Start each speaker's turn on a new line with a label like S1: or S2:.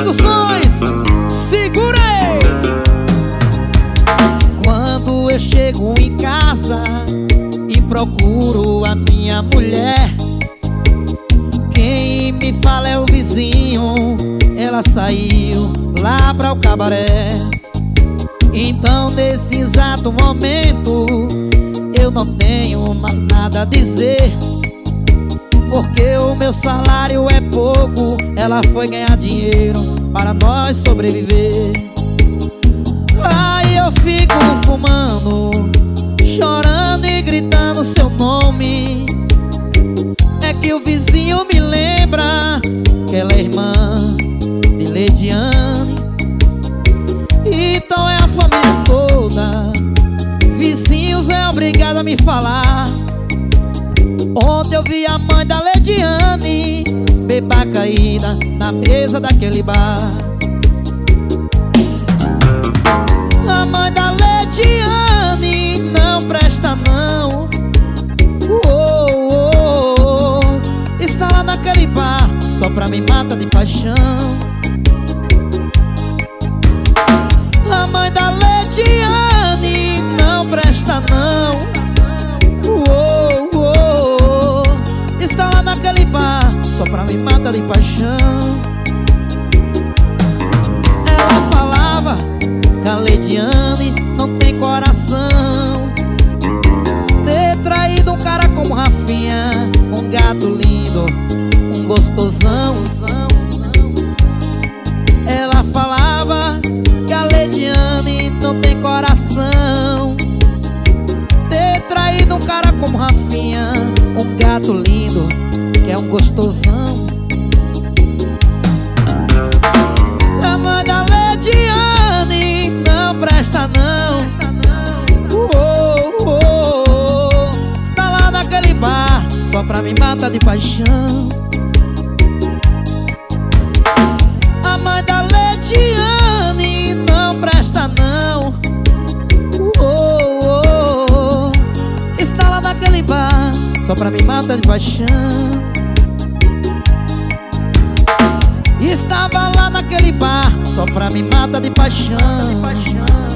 S1: Produções, segura aí! Quando eu chego em casa e procuro a minha mulher, quem me fala é o vizinho. Ela saiu lá pra o cabaré. Então nesse exato momento eu não tenho mais nada a dizer, porque o meu salário é pouco. Ela foi ganhar dinheiro para nós sobreviver. Aí eu fico fumando, chorando e gritando seu nome. É que o vizinho me lembra que ela é irmã de Leidiane. Então é a família toda. Vizinhos é obrigado a me falar. Ontem eu vi a mãe da Leidiane beba caída na mesa daquele bar. A mãe da Leidiane não presta não. Está lá naquele bar só pra me matar de paixão. A mãe da Leidiane não presta não. Está lá naquele bar só pra me matar de paixão. Ela falava que a Leidiane não tem coração, ter traído um cara como Rafinha, um gato lindo, um gostosão. Ela falava que a Leidiane não tem coração, ter traído um cara como Rafinha, um gato lindo, que é um gostosão. A mãe da Leidiane não presta não. Está lá naquele bar só pra me matar de paixão. A mãe da Leidiane não presta não. Está lá naquele bar só pra me matar de paixão. Estava lá naquele bar só pra me matar de paixão.